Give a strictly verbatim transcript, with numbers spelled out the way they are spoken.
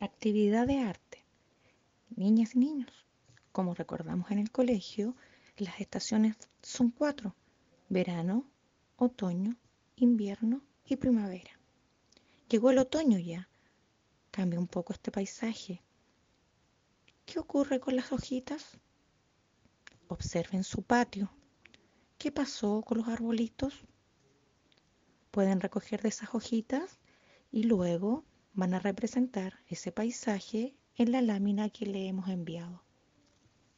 Actividad de arte. Niñas y niños, como recordamos en el colegio, las estaciones son cuatro: verano, otoño, invierno y primavera. Llegó el otoño ya. Cambia un poco este paisaje. ¿Qué ocurre con las hojitas? Observen su patio. ¿Qué pasó con los arbolitos? Pueden recoger de esas hojitas y luego van a representar ese paisaje en la lámina que le hemos enviado.